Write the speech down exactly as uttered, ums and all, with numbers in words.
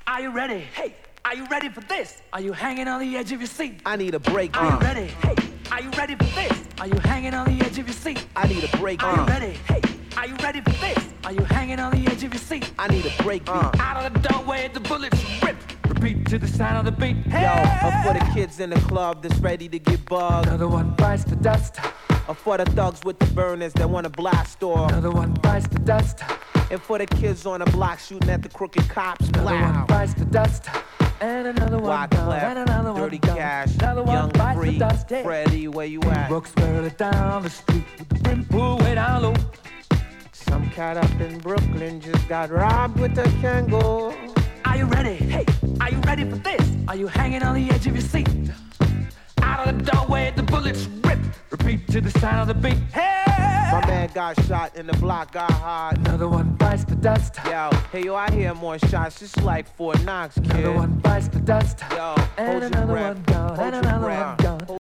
Are you ready? Hey, are you ready for this? Are you hanging on the edge of your seat? I need a break. Are Uh. you ready? Hey, are you ready for this? Are you hanging on the edge of your seat? I need a break. Are Uh. you ready? Hey, are you ready for this? Are you hanging on the edge of your seat? I need a break. Uh. Out of the doorway, the bullets rip. Repeat to the sound of the beat. Hey! Yo, up for the kids in the club that's ready to get bugged. Another one bites the dust. Or for the thugs with the burners that wanna blast off. Another one bites the dust. And for the kids on the block shooting at the crooked cops. Another Wow. one bites the dust. And another one down. And another one Dirty down. Cash, Another one Young bites Free, the dust. Hey. Freddie, where you at? Brooks barely down the street with the brim pulled way down low. Some cat up in Brooklyn just got robbed with a Kangol. Are you ready? Hey, are you ready for this? Are you hanging on the edge of your seat? Out of the doorway, the bullets rip. Repeat to the sound of the beat. Hey! My man got shot and the block got hot. Another one bites the dust. Yo, hey yo, I hear more shots. It's like Fort Knox, kid. Another one bites the dust. Yo, and hold your another breath. one down. Hold And your another breath. one down.